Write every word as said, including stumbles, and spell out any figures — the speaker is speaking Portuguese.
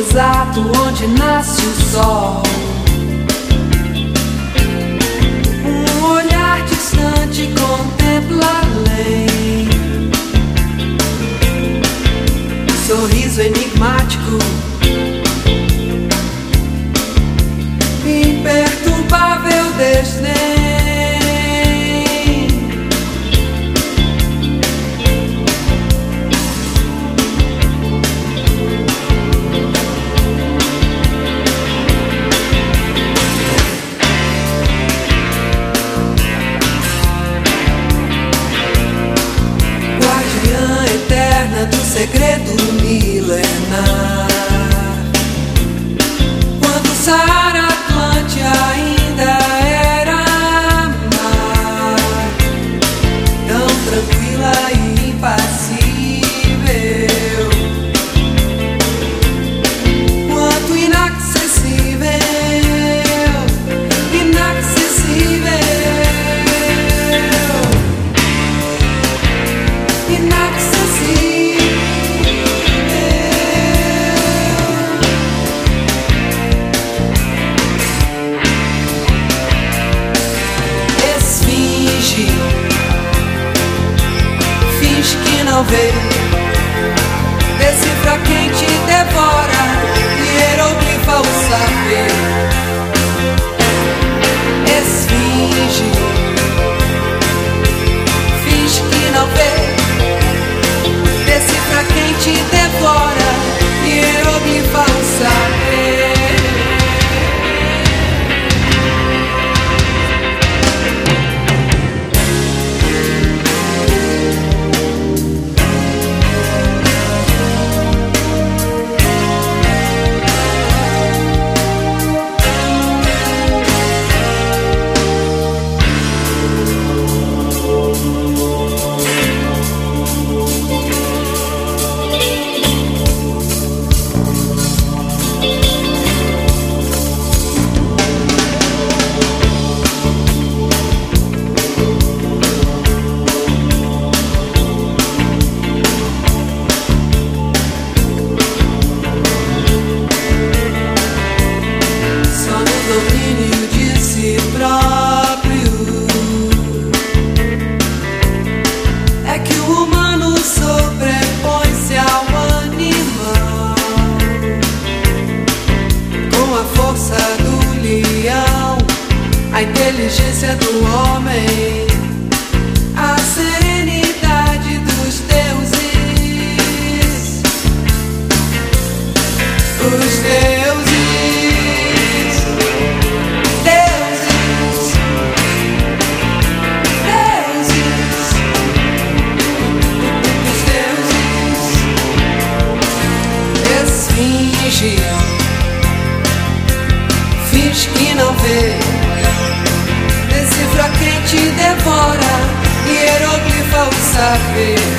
exato onde nasce o sol. Um olhar distante contempla além. Sorriso enigmático, imperturbável desdém. Do segredo milenar, quando Saara Atlante ainda era mar, tão tranquila e impassível, quanto inacessível, inacessível, inacessível. Finge que não vê, decifra quem te devora, hieroglyfa o saber. Esfinge, finge que não vê, decifra quem te devora, hieroglyfa o saber. A inteligência do homem, a serenidade dos deuses, os deuses, deuses, deuses, os deuses. Esfinge, finge que não vê, decifra quem te devora, hieroglyfa o saber.